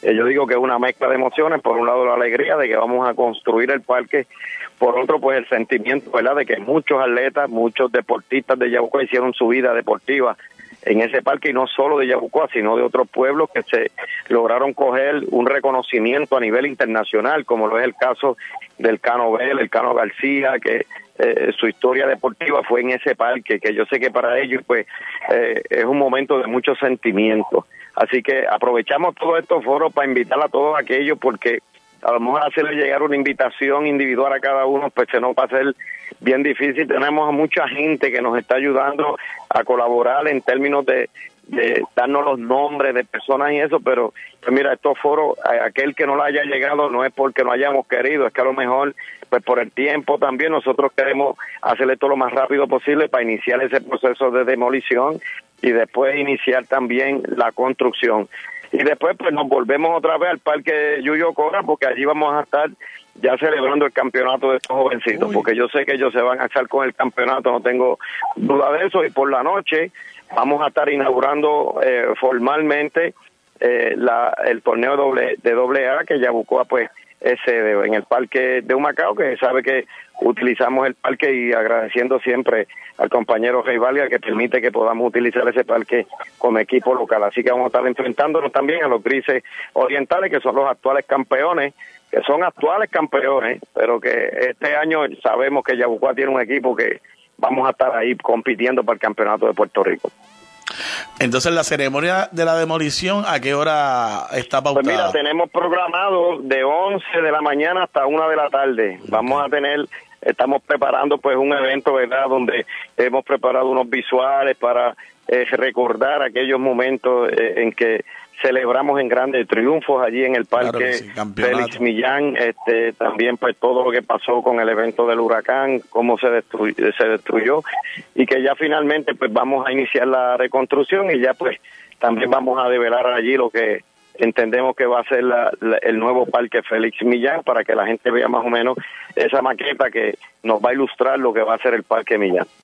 yo digo que es una mezcla de emociones. Por un lado la alegría de que vamos a construir el parque, por otro pues el sentimiento, ¿verdad?, de que muchos atletas, muchos deportistas de Yabucoa hicieron su vida deportiva en ese parque, y no solo de Yabucoa, sino de otros pueblos que se lograron coger un reconocimiento a nivel internacional, como lo es el caso del Cano Bell, el Cano García, que su historia deportiva fue en ese parque, que yo sé que para ellos pues es un momento de mucho sentimiento. Así que aprovechamos todos estos foros para invitar a todos aquellos, porque a lo mejor hacerle llegar una invitación individual a cada uno, pues se nos va a hacer bien difícil. Tenemos a mucha gente que nos está ayudando a colaborar en términos de darnos los nombres de personas y eso, pero pues mira, estos foros, aquel que no le haya llegado no es porque no hayamos querido, es que a lo mejor pues por el tiempo también nosotros queremos hacer esto lo más rápido posible para iniciar ese proceso de demolición y después iniciar también la construcción. Y después pues nos volvemos otra vez al Parque Yuyo Cora, porque allí vamos a estar ya celebrando el campeonato de estos jovencitos. Uy. Porque yo sé que ellos se van a estar con el campeonato, no tengo duda de eso, y por la noche vamos a estar inaugurando formalmente el torneo de AA, que Yabucoa pues es sede en el Parque de Humacao, que sabe que utilizamos el parque, y agradeciendo siempre al compañero Rey Valga que permite que podamos utilizar ese parque como equipo local. Así que vamos a estar enfrentándonos también a los Grises Orientales, que son los actuales campeones, pero que este año sabemos que Yabucoa tiene un equipo que vamos a estar ahí compitiendo para el campeonato de Puerto Rico. Entonces, la ceremonia de la demolición, ¿a qué hora está pautada? Pues mira, tenemos programado de 11 de la mañana hasta 1 de la tarde. Okay. Estamos preparando pues un evento, ¿verdad?, donde hemos preparado unos visuales para recordar aquellos momentos en que celebramos en grandes triunfos allí en el parque, claro, sí, Félix Millán, también pues todo lo que pasó con el evento del huracán, cómo se destruyó, y que ya finalmente pues vamos a iniciar la reconstrucción, y ya pues también vamos a develar allí lo que entendemos que va a ser el nuevo parque Félix Millán, para que la gente vea más o menos esa maqueta que nos va a ilustrar lo que va a ser el Parque Millán.